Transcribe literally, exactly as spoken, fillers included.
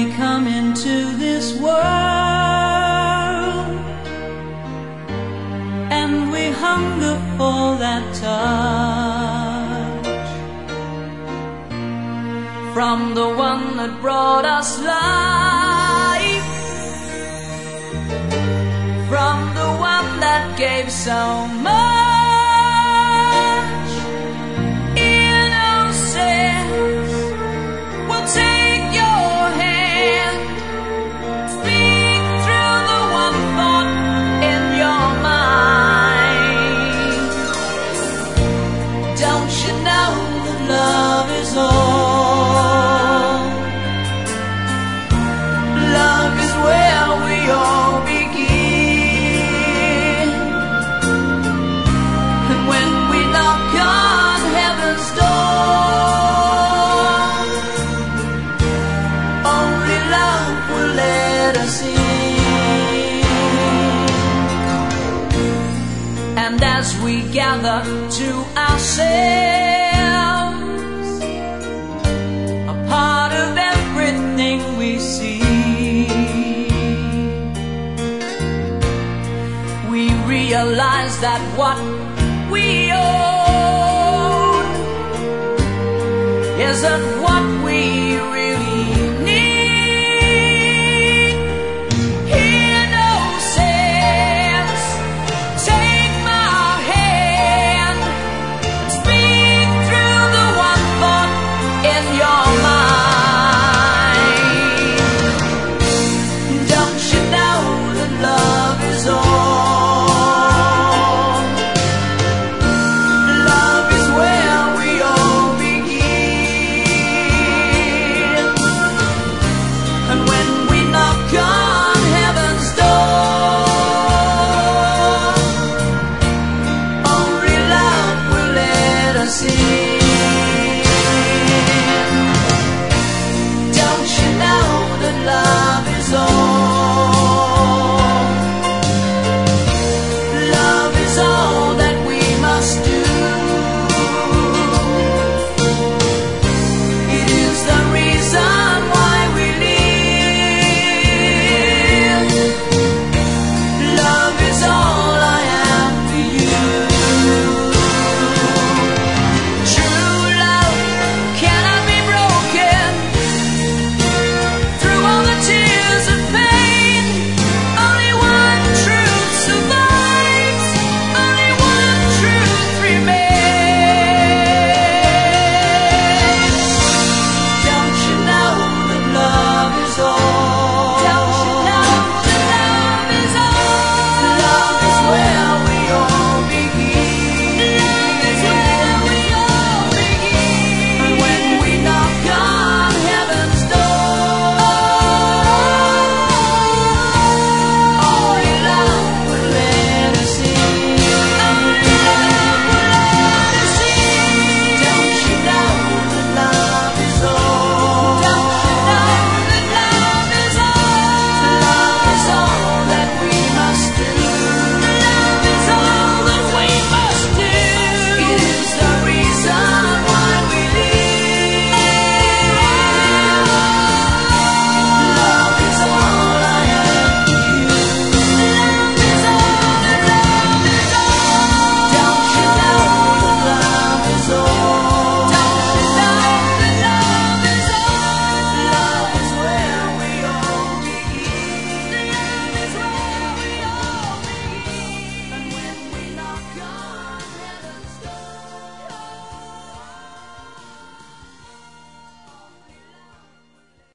we come into this world and we hunger for that touch from the one that brought us life, from the one that gave so much. Innocence will take your hand, speak through the one thought in your mind. Don't you know that love is all? Love is where we all begin. And when we knock on heaven's door, only love will let us in. And as we gather to ourselves, a part of everything we see, we realize that what we own isn't